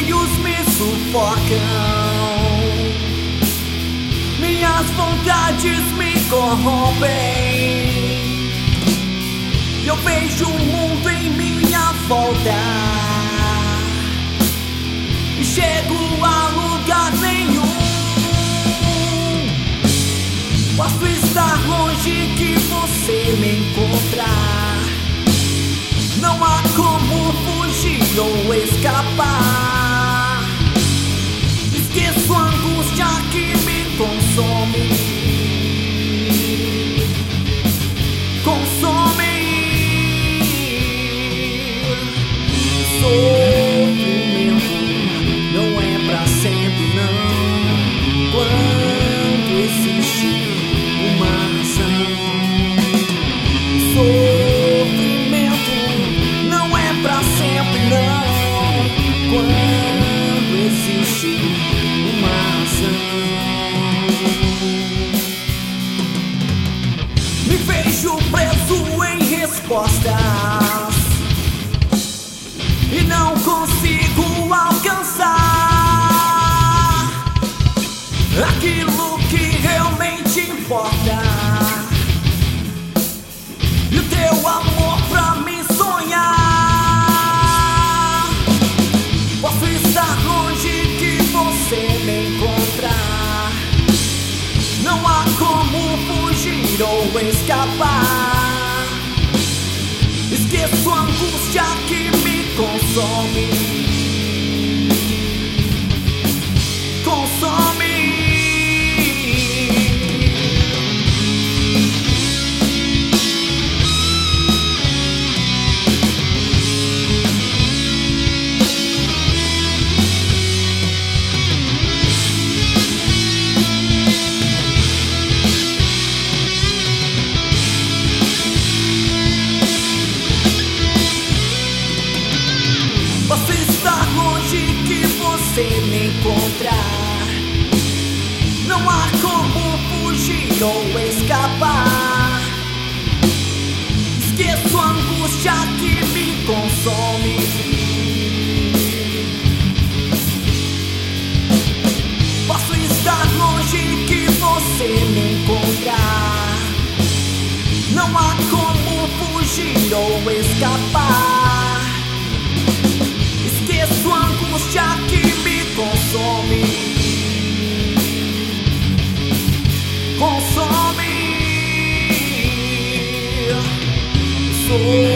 anseios me sufocam, minhas vontades me corrompem. Eu vejo o mundo em minha volta e chego a lugar nenhum. Posso estar longe que você me encontrar, não há como fugir ou escapar. Esqueço a angústia que me consome, consome. Sofrimento não é pra sempre, não. Quando existe uma razão, sofrimento não é pra sempre, não. Quando existe uma razão, me vejo preso em respostas e não consigo alcançar aquilo que realmente importa. E o teu amor pra me sonhar. Posso estar longe que você me encontrar, não há como fugir ou escapar. Esqueço a angústia que me consome, consome. Posso estar longe que você me encontrar, não há como fugir ou escapar. Esqueço a angústia que me consome, posso estar longe que você me encontrar, não há como fugir ou escapar. Esqueço a angústia que me consome, consome.